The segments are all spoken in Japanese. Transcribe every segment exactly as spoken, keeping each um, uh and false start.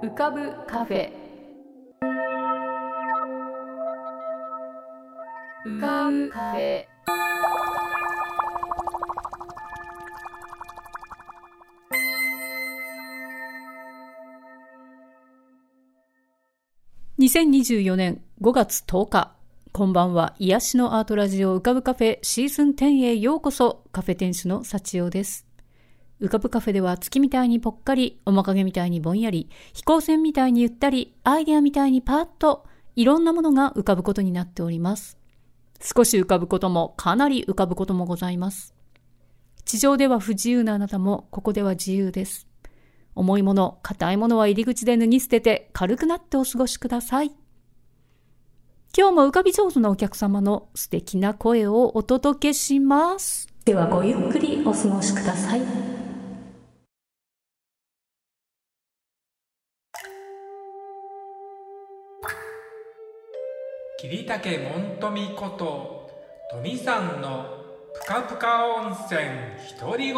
浮かぶカフェ。浮かぶカフェ。にせんにじゅうよねんごがつとおか、こんばんは。癒しのアートラジオ浮かぶカフェシーズンじゅうへようこそ。カフェ店主の幸代です。浮かぶカフェでは月みたいにぽっかり、面影みたいにぼんやり、飛行船みたいにゆったり、アイデアみたいにパーッと、いろんなものが浮かぶことになっております。少し浮かぶことも、かなり浮かぶこともございます。地上では不自由なあなたも、ここでは自由です。重いもの、硬いものは入り口で脱ぎ捨てて、軽くなってお過ごしください。今日も浮かび上手なお客様の素敵な声をお届けします。ではごゆっくりお過ごしください。 桐竹門富こと富さんのぷかぷか温泉独り言。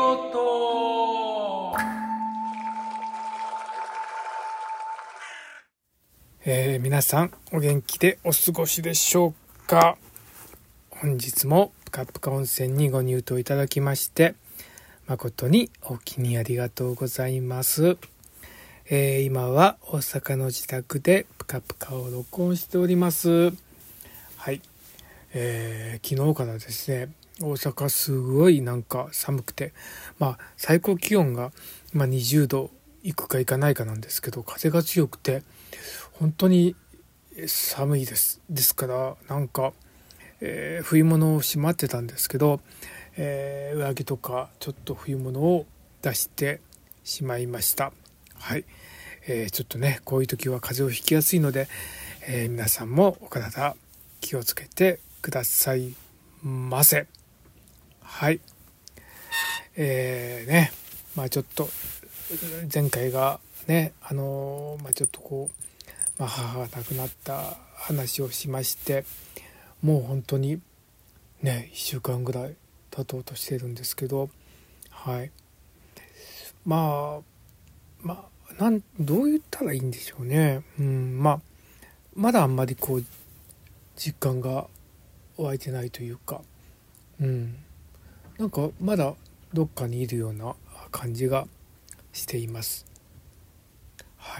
えー、皆さんお元気でお過ごしでしょうか。本日もぷかぷか温泉にご入湯いただきまして誠にお気にありがとうございます。えー、今は大阪の自宅でぷかぷかを録音しております。はい、えー、昨日からですね、大阪すごいなんか寒くて、まあ最高気温が、まあ、にじゅうどいくかいかないかなんですけど、風が強くて本当に寒いです。ですからなんか、えー、冬物をしまってたんですけど、えー、上着とかちょっと冬物を出してしまいました。はい、えー、ちょっとねこういう時は風邪をひきやすいので、えー、皆さんもお体気をつけてくださいませ。はい、えー、ねまあちょっと前回がねあのー、まあちょっとこう、まあ、母が亡くなった話をしまして、もう本当にねいっしゅうかんぐらい経とうとしてるんですけど、はいまあまあなんどう言ったらいいんでしょうね。うんまあまだあんまりこう実感が湧いてないというか、うんなんかまだどっかにいるような感じがしています。はい、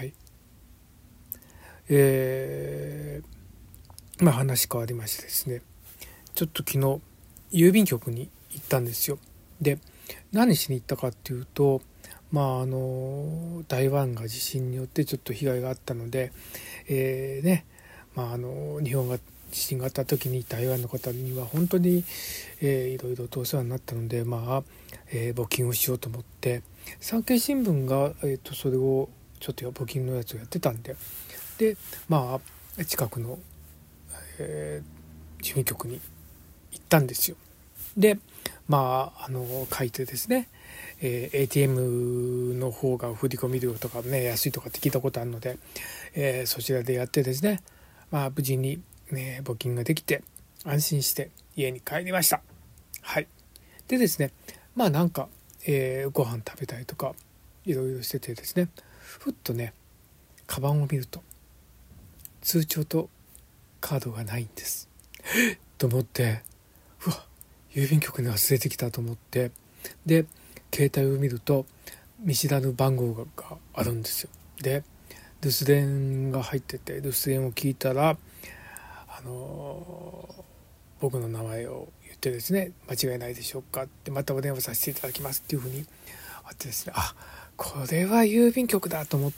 えー、まあ話変わりましてですね、ちょっと昨日郵便局に行ったんですよ。で何しに行ったかっていうと、まああの台湾が地震によってちょっと被害があったので、えー、ねまああの日本が地震があった時に台湾の方には本当に、えー、いろいろとお世話になったので、まあ、えー、募金をしようと思って、産経新聞が、えー、とそれをちょっと募金のやつをやってたんで、でまあ近くの、えー、事務局に行ったんですよ。でまああの書いてですね、えー、エーティーエム の方が振込料とかね安いとかって聞いたことあるので、えー、そちらでやってですね、まあ無事にね、募金ができて安心して家に帰りました。はい。でですね、まあなんか、えー、ご飯食べたりとかいろいろしててですね、ふっとねカバンを見ると通帳とカードがないんですと思って、うわ郵便局に忘れてきたと思って、で携帯を見ると見知らぬ番号があるんですよ。で留守電が入ってて、留守電を聞いたらあのー、僕の名前を言ってですね、間違いないでしょうかって、またお電話させていただきますっていうふうにあってですね、あこれは郵便局だと思って、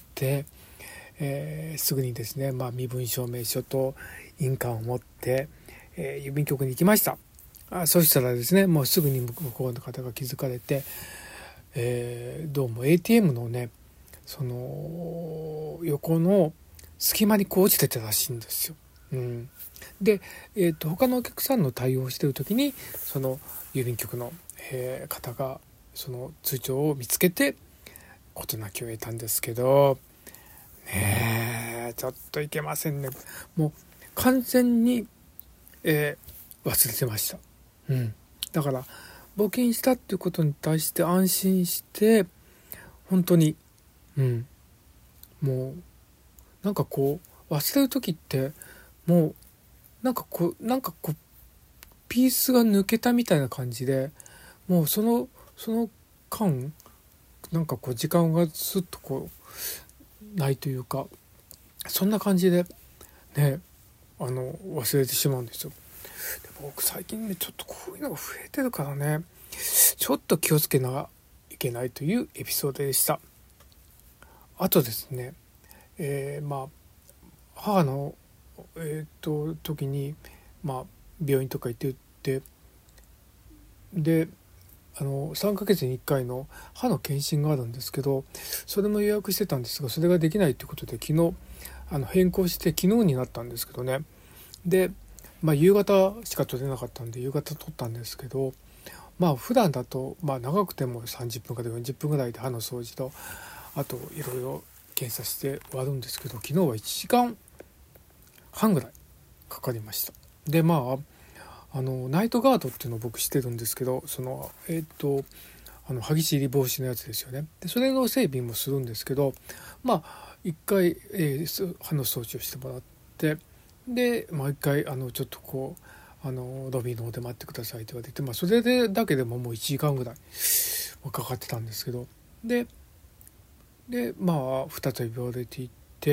えー、すぐにですね、まあ、身分証明書と印鑑を持って、えー、郵便局に行きました。あそしたらですね、もうすぐに向こうの方が気づかれて、えー、どうも エーティーエム のねその横の隙間にこう落ちてたらしいんですよ。うん、で、えー、と他のお客さんの対応をしている時にその郵便局の、えー、方がその通帳を見つけて事なきを得たんですけどね、ちょっといけませんね。もう完全に、えー、忘れてました。うん、だから募金したっていうことに対して安心して本当に、うん、もうなんかこう忘れる時ってもうなんかこうなんかこうピースが抜けたみたいな感じで、もうそのその間なんかこう時間がスッとこうないというか、そんな感じでね、あの忘れてしまうんですよ。で僕最近ねちょっとこういうのが増えてるからね、ちょっと気をつけなきゃいけないというエピソードでした。あとですね、えー、まあ母のえー、っと時にまあ病院とか行ってってであのさんかげつにいっかいの歯の検診があるんですけど、それも予約してたんですが、それができないということで昨日あの変更して昨日になったんですけどね。で、まあ、夕方しか取れなかったんで夕方取ったんですけど、まあ普段だと、まあ、長くてもさんじゅっぷんからよんじゅっぷんぐらいで歯の掃除とあといろいろ検査して終わるんですけど、昨日はいちじかんはんぐらいかかりました。でまああのナイトガードっていうのを僕してるんですけど、そのえっ、とあの歯ぎしり防止のやつですよね。でそれの整備もするんですけど、まあ一回、えー、歯の掃除をしてもらって、でもう一回あのちょっとこうあのロビーの方で待ってくださいって言われて、まあ、それでだけでももういちじかんぐらいかかってたんですけど、ででまあ再び病院に行って、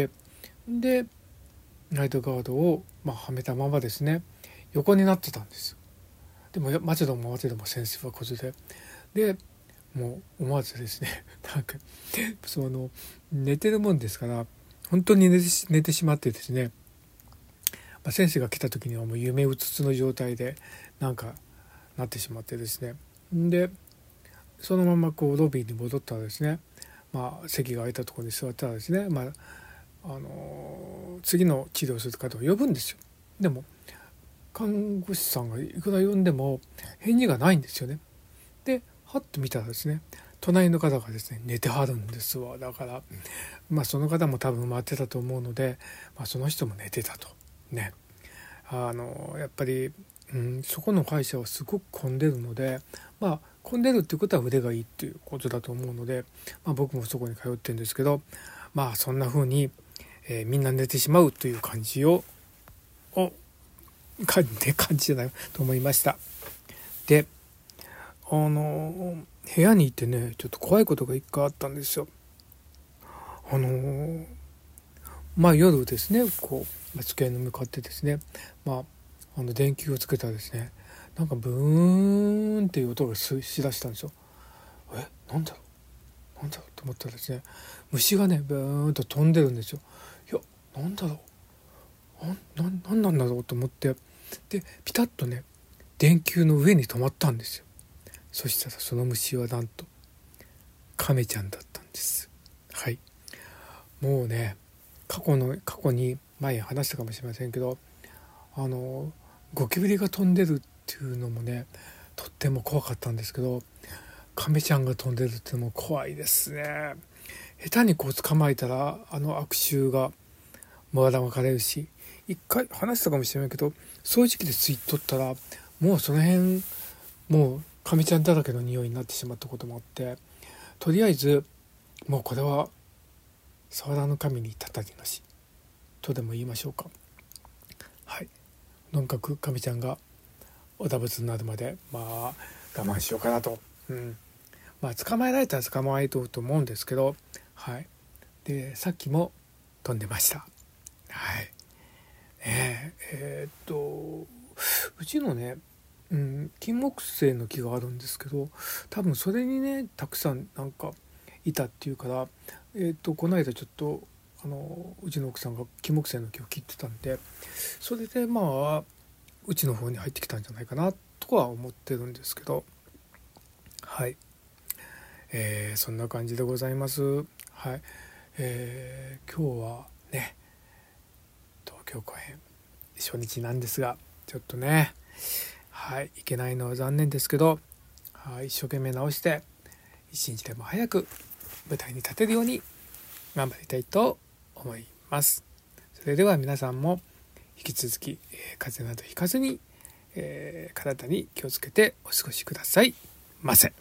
でナイトガードを、まあ、はめたままですね横になってたんです。でも待ちども待ちども先生はこずで、でもう思わずですねなんかその寝てるもんですから本当に寝てし、寝てしまってですね、まあ、先生が来た時にはもう夢うつつの状態でなんかなってしまってですね、でそのままこうロビーに戻ったらですね、まあ、席が空いたところに座ったらですね、まああのー、次の治療する方を呼ぶんですよ。でも看護師さんがいくら呼んでも返事がないんですよね。ではっと見たらですね、隣の方がですね寝てはるんですわ。だから、まあ、その方も多分待ってたと思うので、まあ、その人も寝てたとね。あのやっぱり、うん、そこの歯医者はすごく混んでるので、まあ混んでるっていうことは腕がいいっていうことだと思うので、まあ、僕もそこに通ってるんですけど、まあそんな風に、えー、みんな寝てしまうという感じをを感じ感じじゃないと思いました。であの部屋にいてねちょっと怖いことが一回あったんですよ。あのまあ夜ですねこう机に向かってですね、まああの電球をつけたらですね、なんかブーンっていう音がしだしたんですよ。えなんだろうなんだろうと思ったらですね、虫がねブーンと飛んでるんですよ。いやなんだろうなななんなんだろうと思って、でピタッとね電球の上に止まったんですよ。そしたらその虫はなんとカメちゃんだったんです。はい、もうね過去の過去に前話したかもしれませんけど、あのゴキブリが飛んでるっていうのもねとっても怖かったんですけど、カメちゃんが飛んでるっていうのも怖いですね。下手にこう捕まえたらあの悪臭がまだ分かれるし、一回話したかもしれないけど掃除機で吸い取ったらもうその辺もうカメちゃんだらけの匂いになってしまったこともあって、とりあえずもうこれは触らぬ神にたたりなしとでも言いましょうか。はい、とにかくカメちゃんがおだぶつになるまでまあ我慢しようかなと、うん、まあ捕まえられたら捕まえとうと思うんですけど、はい、でさっきも飛んでました。はい、ねええー、っとうちのねうん、金木犀の木があるんですけど、多分それにねたくさんなんかいたっていうから、えー、とこの間ちょっとあのうちの奥さんが金木犀の木を切ってたんで、それでまあうちの方に入ってきたんじゃないかなとは思ってるんですけど、はい、えー、そんな感じでございます。はい、えー、今日はね東京公演初日なんですが、ちょっとねはい、いけないのは残念ですけど、はい、一生懸命直して一日でも早く舞台に立てるように頑張りたいと思います。それでは皆さんも引き続き、えー、風邪などひかずに、えー、体に気をつけてお過ごしくださいませ。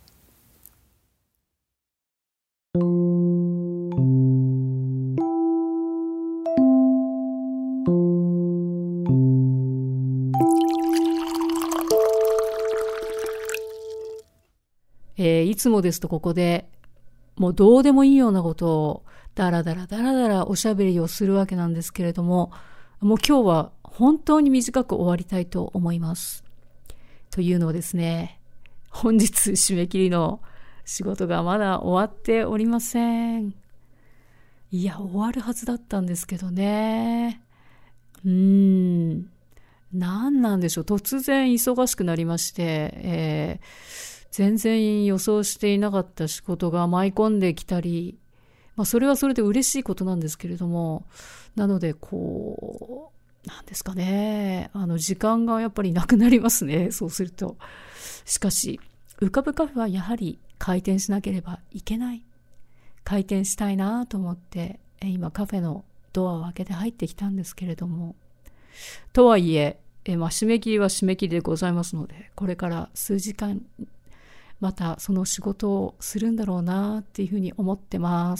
えー、いつもですとここでもうどうでもいいようなことをだらだらだらだらおしゃべりをするわけなんですけれども、もう今日は本当に短く終わりたいと思います。というのをですね、本日締め切りの仕事がまだ終わっておりません。いや、終わるはずだったんですけどね。うーん。何なんでしょう。突然忙しくなりまして、えー、全然予想していなかった仕事が舞い込んできたり、まあそれはそれで嬉しいことなんですけれども、なのでこう、なんですかね、あの時間がやっぱりなくなりますね。そうすると。しかし、浮かぶカフェはやはり開店しなければいけない。開店したいなと思って、今カフェのドアを開けて入ってきたんですけれども、とはいえ、えまあ、締め切りは締め切りでございますので、これから数時間またその仕事をするんだろうなっていうふうに思ってます。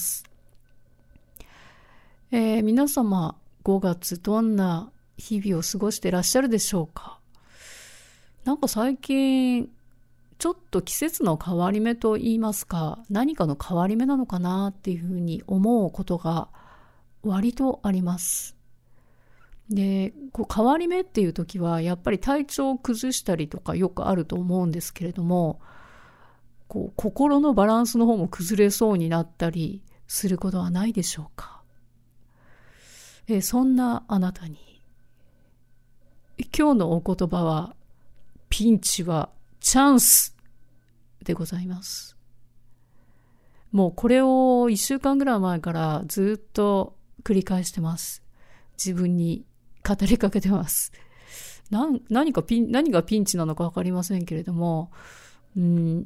えー、皆様ごがつどんな日々を過ごしていらっしゃるでしょうか。なんか最近ちょっと季節の変わり目といいますか、何かの変わり目なのかなっていうふうに思うことが割とあります。で、こう変わり目っていう時はやっぱり体調を崩したりとかよくあると思うんですけれども、こう心のバランスの方も崩れそうになったりすることはないでしょうか。えそんなあなたに今日のお言葉は、ピンチはチャンスでございます。もうこれをいっしゅうかんぐらい前からずっと繰り返してます。自分に語りかけてます。な何かピン、何がピンチなのかわかりませんけれども、うん、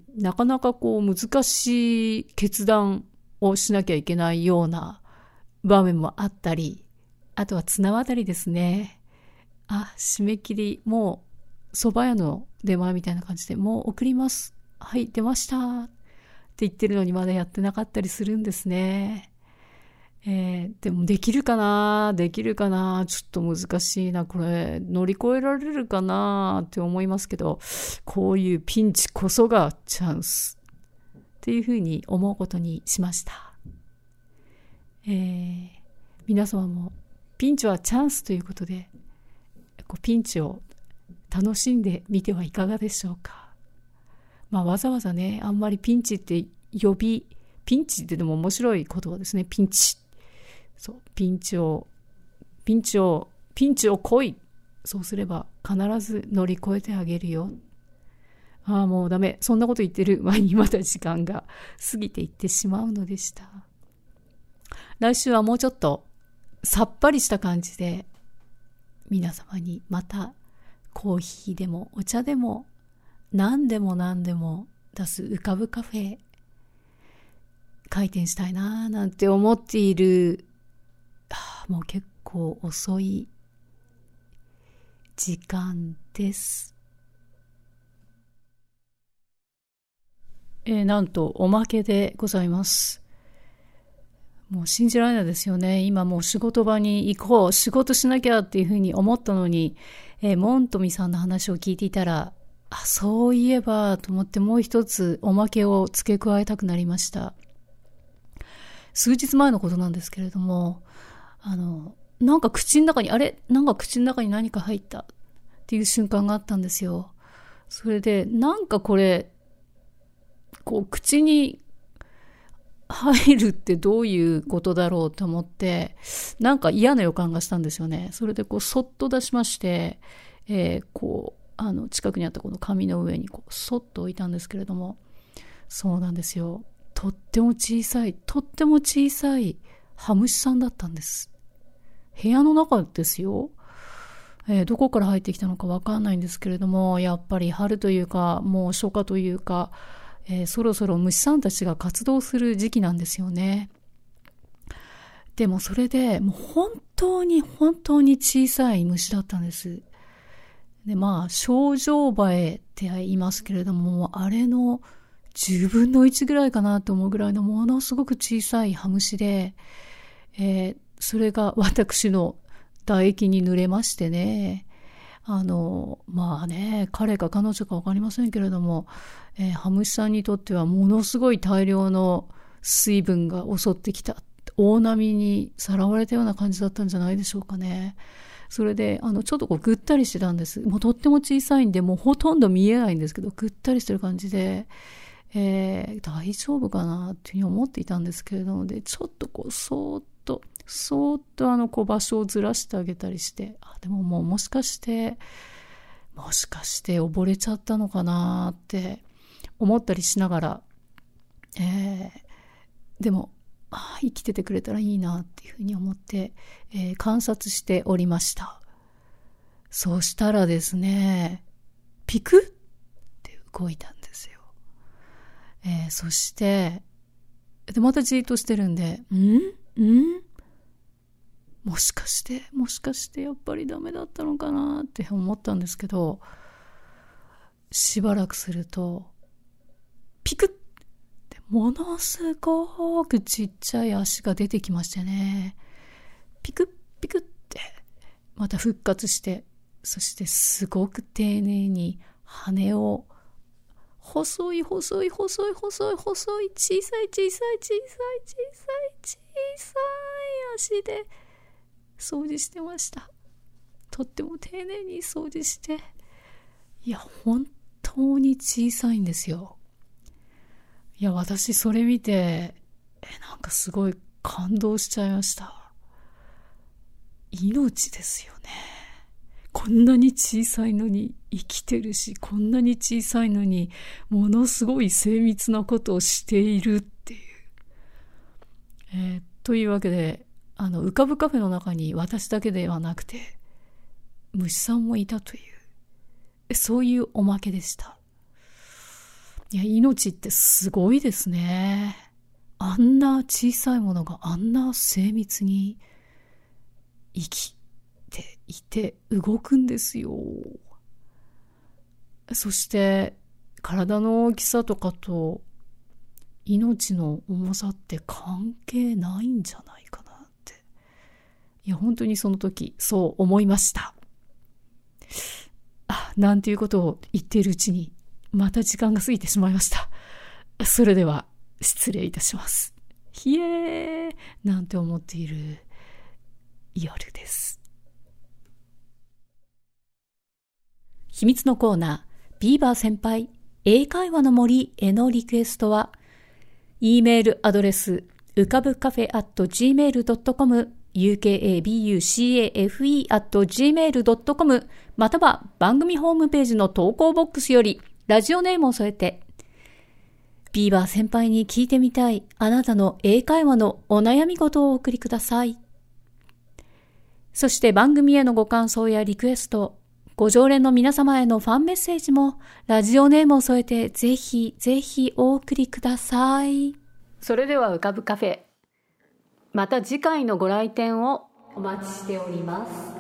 なかなかこう難しい決断をしなきゃいけないような場面もあったり、あとは綱渡りですね。あ、締め切り、もう蕎麦屋の出前みたいな感じで、もう送ります。はい、出ましたって言ってるのにまだやってなかったりするんですね。えー、でもできるかなできるかなちょっと難しいな。これ乗り越えられるかなって思いますけど、こういうピンチこそがチャンスっていうふうに思うことにしました。えー、皆様もピンチはチャンスということで、こうピンチを楽しんでみてはいかがでしょうか。まあわざわざね、あんまりピンチって呼び、ピンチってでも面白い言葉ですね。ピンチ。そう、ピンチを、ピンチを、ピンチを来い。そうすれば必ず乗り越えてあげるよ。ああ、もうダメ。そんなこと言ってる前にまた時間が過ぎていってしまうのでした。来週はもうちょっとさっぱりした感じで、皆様にまたコーヒーでもお茶でも何でも何でも出す浮かぶカフェ開店したいななんて思っている、はあ、もう結構遅い時間です。えー、なんとおまけでございます。もう信じられないですよね。今もう仕事場に行こう、仕事しなきゃっていうふうに思ったのに、えー、モントミさんの話を聞いていたら、あ、そういえばと思ってもう一つおまけを付け加えたくなりました。数日前のことなんですけれども、あの、なんか口の中に、あれなんか口の中に何か入ったっていう瞬間があったんですよ。それで、なんかこれ、こう口に入るってどういうことだろうと思って、なんか嫌な予感がしたんですよね。それでこうそっと出しまして、えー、こう、あの近くにあったこの紙の上にこうそっと置いたんですけれども、そうなんですよ。とっても小さい、とっても小さいハムシさんだったんです。部屋の中ですよ。えー、どこから入ってきたのかわかんないんですけれども、やっぱり春というか、もう初夏というか、えー、そろそろ虫さんたちが活動する時期なんですよね。でもそれでもう本当に本当に小さい虫だったんです。で、まあショウジョウバエって言いますけれども、あれのじゅうぶんのいちぐらいかなと思うぐらいのものすごく小さいハムシで、えー、それが私の唾液に濡れましてね、 あのまあね、彼か彼女か分かりませんけれども、えー、ハムシさんにとってはものすごい大量の水分が襲ってきた、大波にさらわれたような感じだったんじゃないでしょうかね。それであのちょっとこうぐったりしてたんです。もうとっても小さいんでもうほとんど見えないんですけど、ぐったりしてる感じで、えー、大丈夫かなっていうふうに思っていたんですけれども、でちょっとこうそーっとそーっとあのこう場所をずらしてあげたりして、あでももうもしかしてもしかして溺れちゃったのかなって思ったりしながら、えー、でもあ生きててくれたらいいなっていうふうに思って、えー、観察しておりました。そうしたらですね、ピクッって動いたんですよ。えー、そしてでまたじーっとしてるんで、んんもしかしてもしかしてやっぱりダメだったのかなって思ったんですけど、しばらくするとピクッってものすごくちっちゃい足が出てきましてね、ピクッピクッってまた復活して、そしてすごく丁寧に羽を細い細い細い細い細い小さい小さい小さい小さい小さい足で掃除してました。とっても丁寧に掃除して、いや本当に小さいんですよ。いや私それ見てえなんかすごい感動しちゃいました。命ですよね。こんなに小さいのに生きてるし、こんなに小さいのにものすごい精密なことをしているっていう、えー、というわけであの浮かぶカフェの中に私だけではなくて虫さんもいたという、そういうおまけでした。いや命ってすごいですね。あんな小さいものがあんな精密に生きていて動くんですよ。そして体の大きさとかと命の重さって関係ないんじゃないかなって、いや本当にその時そう思いました。あ、なんていうことを言っているうちにまた時間が過ぎてしまいました。それでは失礼いたします。ひえーなんて思っている夜です。秘密のコーナー、ビーバー先輩英会話の森へのリクエストは E メールアドレスうかぶカフェ アットジーメールドットコム ユーケーエービーユーシーエーエフイー アットジーメールドットコム または番組ホームページの投稿ボックスよりラジオネームを添えて、ビーバー先輩に聞いてみたいあなたの英会話のお悩み事をお送りください。そして番組へのご感想やリクエスト、ご常連の皆様へのファンメッセージもラジオネームを添えてぜひぜひお送りください。それでは浮かぶカフェ、また次回のご来店をお待ちしております。